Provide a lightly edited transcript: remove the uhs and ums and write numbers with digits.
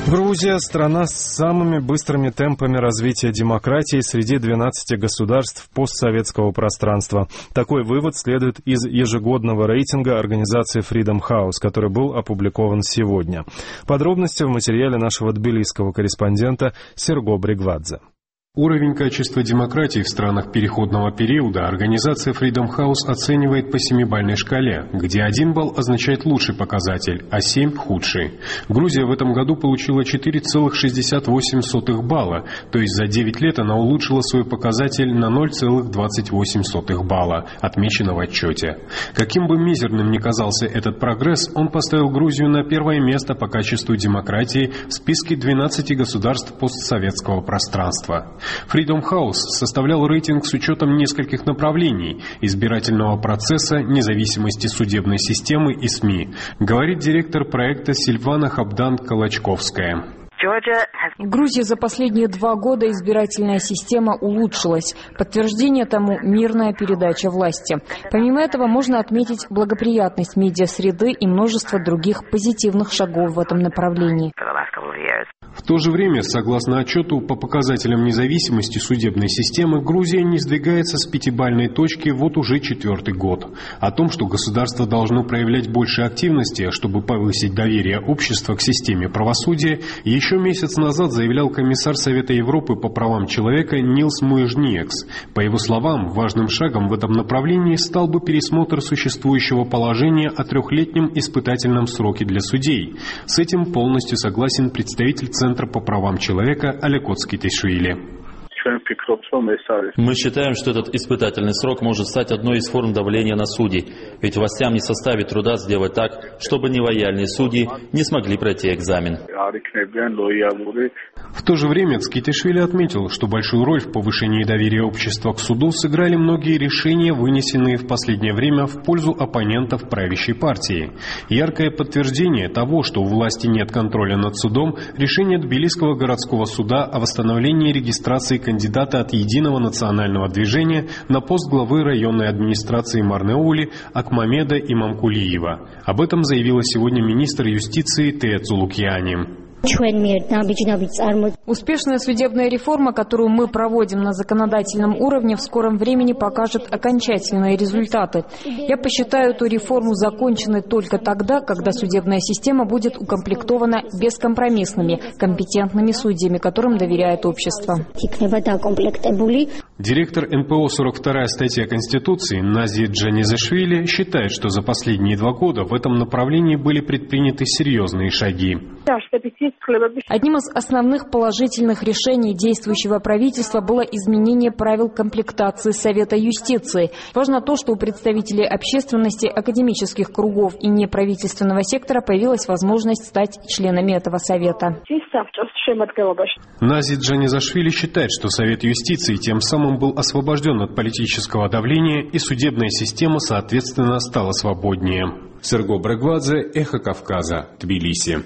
Грузия – страна с самыми быстрыми темпами развития демократии среди 12 государств постсоветского пространства. Такой вывод следует из ежегодного рейтинга организации Freedom House, который был опубликован сегодня. Подробности в материале нашего тбилисского корреспондента Серго Бригвадзе. Уровень качества демократии в странах переходного периода организация Freedom House оценивает по 7-бальной шкале, где 1 балл означает лучший показатель, а 7 – худший. Грузия в этом году получила 4,68 балла, то есть за 9 лет она улучшила свой показатель на 0,28 балла, отмечено в отчете. Каким бы мизерным ни казался этот прогресс, он поставил Грузию на первое место по качеству демократии в списке 12 государств постсоветского пространства. Freedom House составлял рейтинг с учетом нескольких направлений – избирательного процесса, независимости судебной системы и СМИ, говорит директор проекта Сильвана Хабдан-Калачковская. В Грузии за последние 2 года избирательная система улучшилась. Подтверждение тому – мирная передача власти. Помимо этого можно отметить благоприятность медиасреды и множество других позитивных шагов в этом направлении. В то же время, согласно отчету по показателям независимости судебной системы, Грузия не сдвигается с 5-бальной точки вот уже 4-й год. О том, что государство должно проявлять больше активности, чтобы повысить доверие общества к системе правосудия, еще месяц назад заявлял комиссар Совета Европы по правам человека Нилс Муижниекс. По его словам, важным шагом в этом направлении стал бы пересмотр существующего положения о 3-летнем испытательном сроке для судей. С этим полностью согласен представитель Центра по правам человека Алекот Скитишвили. Мы считаем, что этот испытательный срок может стать одной из форм давления на судей, ведь властям не составит труда сделать так, чтобы нелояльные судьи не смогли пройти экзамен. В то же время Скитишвили отметил, что большую роль в повышении доверия общества к суду сыграли многие решения, вынесенные в последнее время в пользу оппонентов правящей партии. Яркое подтверждение того, что у власти нет контроля над судом, решение Тбилисского городского суда о восстановлении регистрации кандидата от Единого национального движения на пост главы районной администрации Марнеули Акмамеда Имамкулиева. Об этом заявила сегодня министр юстиции Тея Цулукьяни. Успешная судебная реформа, которую мы проводим на законодательном уровне, в скором времени покажет окончательные результаты. Я посчитаю эту реформу законченной только тогда, когда судебная система будет укомплектована бескомпромиссными, компетентными судьями, которым доверяет общество. Директор НПО «42-я статья Конституции» Нази Джанизашвили считает, что за последние 2 года в этом направлении были предприняты серьезные шаги. Одним из основных положительных решений действующего правительства было изменение правил комплектации Совета юстиции. Важно то, что у представителей общественности, академических кругов и неправительственного сектора появилась возможность стать членами этого совета. Нази Джанизашвили считает, что Совет юстиции тем самым был освобожден от политического давления, и судебная система, соответственно, стала свободнее. Серго Бригвадзе, Эхо Кавказа, Тбилиси.